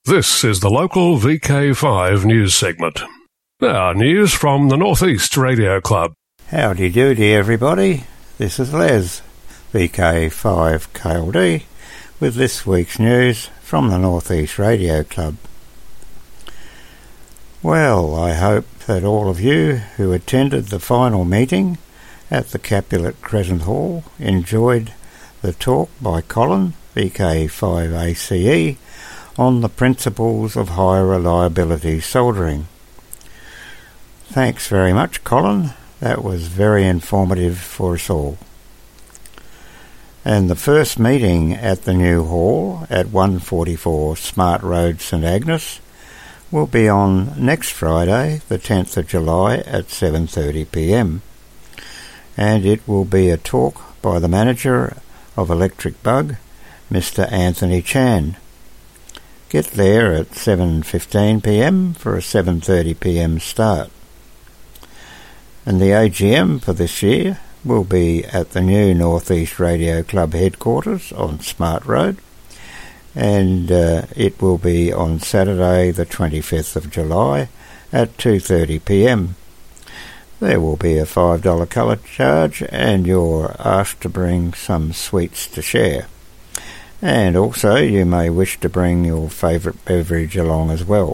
This is the local VK5 news segment. Now, news from the North East Radio Club. Howdy doody everybody, this is Les, VK5 KLD, with this week's news from the North East Radio Club. Well, I hope that all of you who attended the final meeting at the Capulet Crescent Hall enjoyed the talk by Colin, VK5ACE, on the principles of high reliability soldering. Thanks very much, Colin. That was very informative for us all. And the first meeting at the new hall at 144 Smart Road, St Agnes, will be on next Friday, the 10th of July at 7:30pm. And it will be a talk by the manager of Electric Bug, Mr Anthony Chan. Get there at 7:15pm for a 7:30pm start. And the AGM for this year will be at the new North East Radio Club headquarters on Smart Road, and it will be on Saturday the 25th of July at 2:30pm. There will be a $5 colour charge, and you're asked to bring some sweets to share. And also you may wish to bring your favourite beverage along as well.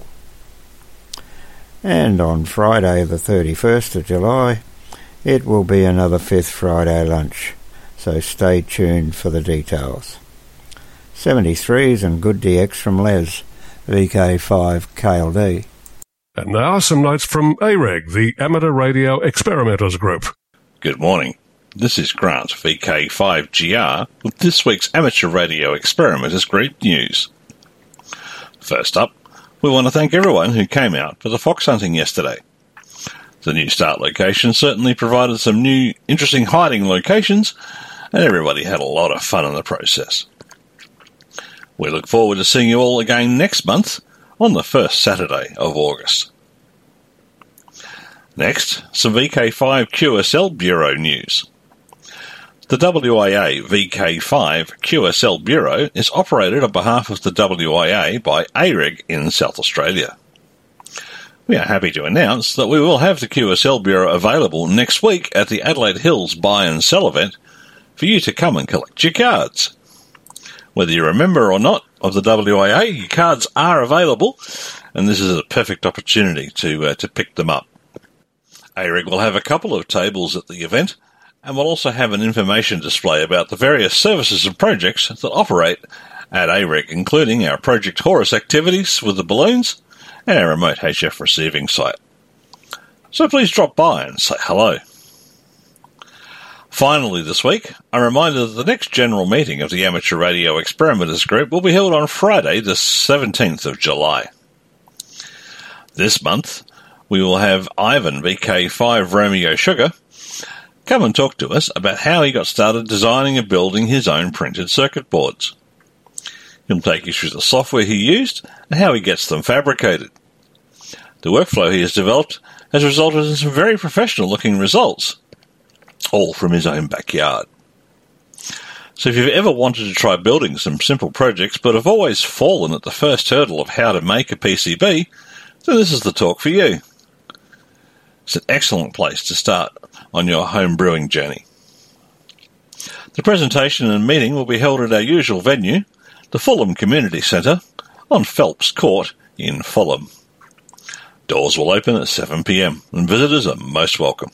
And on Friday the 31st of July, it will be another Fifth Friday lunch, so stay tuned for the details. 73s and good DX from Les, VK5 KLD. And now some notes from AREG, the Amateur Radio Experimenters Group. Good morning. This is Grant, VK5GR, with this week's Amateur Radio Experimenters Group news. First up, we want to thank everyone who came out for the fox hunting yesterday. The new start location certainly provided some new, interesting hiding locations, and everybody had a lot of fun in the process. We look forward to seeing you all again next month on the first Saturday of August. Next, some VK5 QSL Bureau news. The WIA VK5 QSL Bureau is operated on behalf of the WIA by AREG in South Australia. We are happy to announce that we will have the QSL Bureau available next week at the Adelaide Hills Buy and Sell event for you to come and collect your cards. Whether you're a member or not of the WIA, your cards are available, and this is a perfect opportunity to pick them up. AREG will have a couple of tables at the event, and we'll also have an information display about the various services and projects that operate at AREG, including our Project Horus activities with the balloons and our remote HF receiving site. So please drop by and say hello. Finally this week, a reminder that the next general meeting of the Amateur Radio Experimenters Group will be held on Friday the 17th of July. This month, we will have Ivan, VK5 Romeo Sugar, come and talk to us about how he got started designing and building his own printed circuit boards. He'll take you through the software he used and how he gets them fabricated. The workflow he has developed has resulted in some very professional-looking results, all from his own backyard. So if you've ever wanted to try building some simple projects but have always fallen at the first hurdle of how to make a PCB, then this is the talk for you. It's an excellent place to start on your home brewing journey. The presentation and meeting will be held at our usual venue, the Fulham Community Centre, on Phelps Court in Fulham. Doors will open at 7pm, and visitors are most welcome.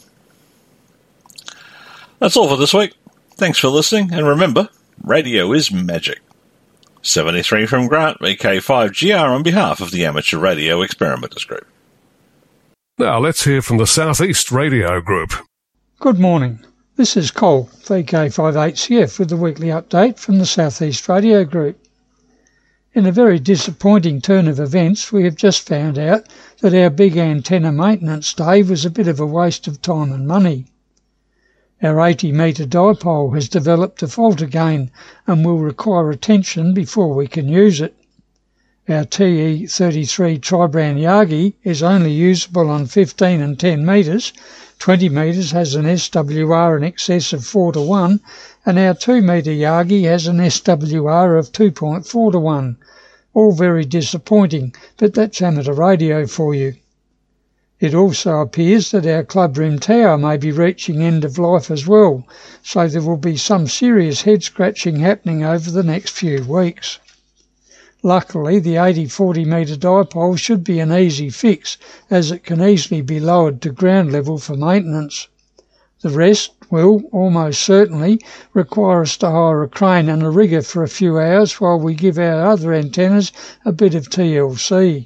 That's all for this week. Thanks for listening, and remember, radio is magic. 73 from Grant, VK5GR, on behalf of the Amateur Radio Experimenters Group. Now let's hear from the South East Radio Group. Good morning. This is Cole, VK5HCF, with the weekly update from the South East Radio Group. In a very disappointing turn of events, we have just found out that our big antenna maintenance day was a bit of a waste of time and money. Our 80-metre dipole has developed a fault again and will require attention before we can use it. Our TE33 Tri-Brand Yagi is only usable on 15 and 10 metres, 20 metres has an SWR in excess of 4:1, and our 2 metre Yagi has an SWR of 2.4:1. All very disappointing, but that's amateur radio for you. It also appears that our clubroom tower may be reaching end of life as well, so there will be some serious head-scratching happening over the next few weeks. Luckily, the 80-40 metre dipole should be an easy fix, as it can easily be lowered to ground level for maintenance. The rest will, almost certainly, require us to hire a crane and a rigger for a few hours while we give our other antennas a bit of TLC.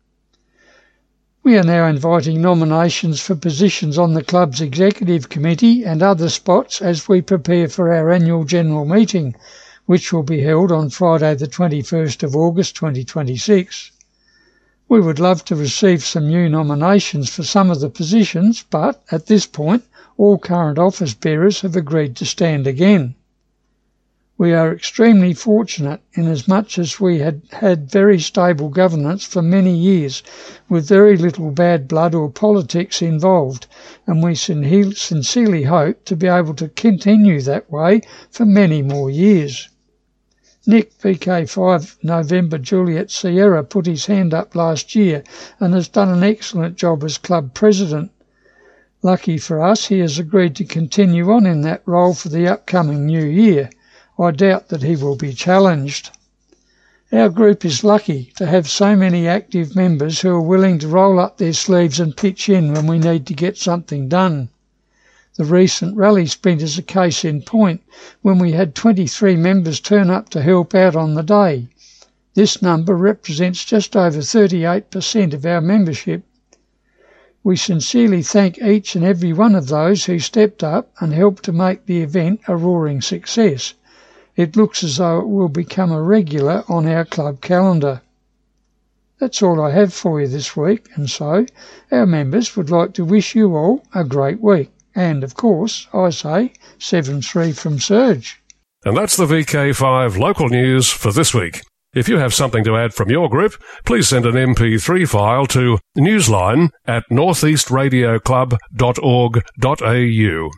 We are now inviting nominations for positions on the club's executive committee and other spots as we prepare for our annual general meeting, which will be held on Friday the 21st of August 2026. We would love to receive some new nominations for some of the positions, but at this point, all current office bearers have agreed to stand again. We are extremely fortunate inasmuch as we had very stable governance for many years with very little bad blood or politics involved, and we sincerely hope to be able to continue that way for many more years. Nick, VK5 November Juliet Sierra, put his hand up last year and has done an excellent job as club president. Lucky for us, he has agreed to continue on in that role for the upcoming new year. I doubt that he will be challenged. Our group is lucky to have so many active members who are willing to roll up their sleeves and pitch in when we need to get something done. The recent rally sprint is a case in point, when we had 23 members turn up to help out on the day. This number represents just over 38% of our membership. We sincerely thank each and every one of those who stepped up and helped to make the event a roaring success. It looks as though it will become a regular on our club calendar. That's all I have for you this week, and so our members would like to wish you all a great week. And, of course, I say 7-3 from Serge. And that's the VK5 local news for this week. If you have something to add from your group, please send an MP3 file to newsline@northeastradioclub.org.au.